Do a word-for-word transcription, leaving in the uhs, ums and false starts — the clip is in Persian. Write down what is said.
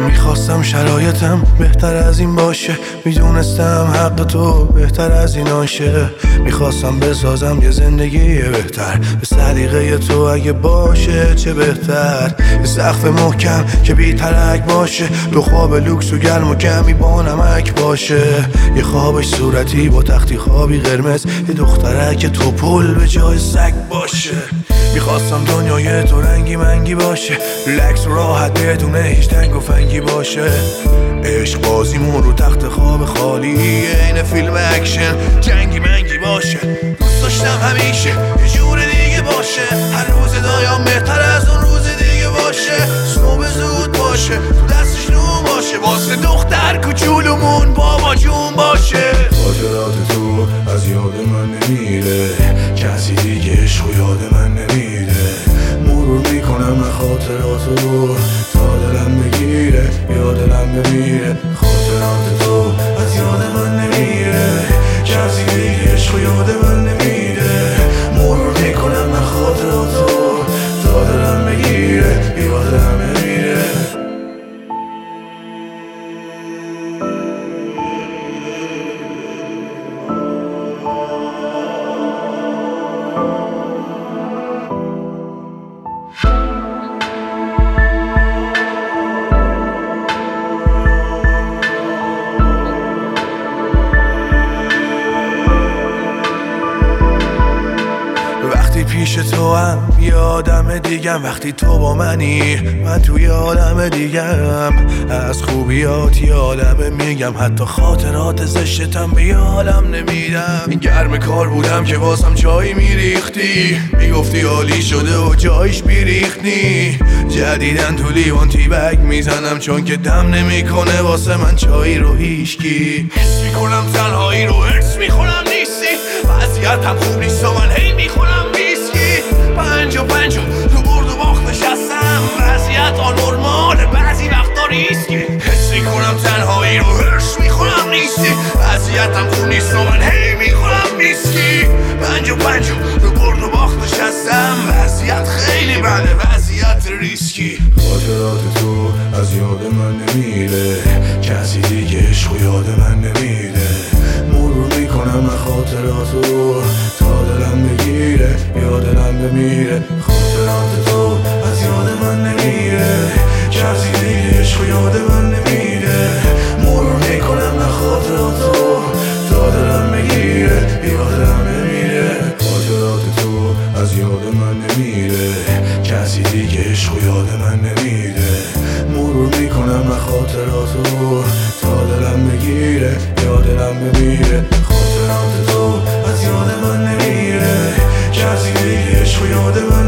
میخواستم شرایطم بهتر از این باشه، میدونستم حق تو بهتر از این آشه. میخواستم بسازم یه زندگی بهتر به سلیقه تو، اگه باشه چه بهتر. یه سقف محکم که بی ترک باشه، دو خواب لوکس و گرم و کمی با نمک باشه. یه خوابش صورتی با تختی خوابی قرمز، یه دخترک تو پل به جای سگ باشه. میخواستم دنیای تو رنگی منگی باشه، ریلکس و راحت بدون هیچ تنگ و فنگی باشه. عشق بازیمون رو تخت خواب خالی، این فیلم اکشن جنگی منگی باشه. دوست داشتم همیشه یه جور دیگه باشه، هر روز دایم بهتر از اون روز دیگه باشه. صبح زود باشه، تو دستش نون باشه، واسه دختر کوچولومون بابا جون باشه. خاطرات تو از یاد من نمیره، کسی دیگه عشق و یاد من نمیده. مرور میکنم خاطراتو تا دلم بگیره یا دلم بمیره. خاطرات تو از یاد من نمیره، کسی دیگه عشق و یاد من نمیده. مرور میکنم خاطراتو تا دلم بگیره یا دلم بمیره. پیش تو هم یه آدم دیگم، وقتی تو با منی من توی عالم دیگم. از خوبیات یه عالمه میگم، حتی خاطرات زشتم به یه عالم نمیدم. این گرم کار بودم که واسم چای میریختی، میگفتی عالی شده و جایش بیریختی. جدیدن تو لیوان تی بگ میزنم، چون که دم نمیکنه واسه من چای رو هیشکی. حس میکنم تنهایی رو حس میخونم نیستی، وضعیتم خوب نیست و من هی میخونم پنج و پنج و تو برد و باخت نشستم. وضعیت آنورماله بعضی وقتا ریسکی، حس میکنم تنهایی رو هرش میخونم نیستی. وضعیتم خوب نیست و من هی میخونم میسکی. پنج و پنج و تو برد و باخت نشستم. وضعیت خیلی بده، وضعیت ریسکی. خاطرات تو از یاد من نمیره، کسی دیگه عشق و یاد من نمیده. مرور میکنم خاطراتو تا دلم بگیره یا دلم بمیره. خاطرات تو از یاد من نمیره، کسی دیگه عشق و یاد من نمیده. مرور میکنم خاطراتو تا دلم بگیره یا دلم بمیره. خاطرات تو از یاد من نمیره، کسی دیگه عشق و یاد من نمیده. مرور میکنم خاطراتو تا دلم بگیره یا دلم بمیره. خاطرات تو از یاد من نمیره، کسی دیگه عشق و یاد من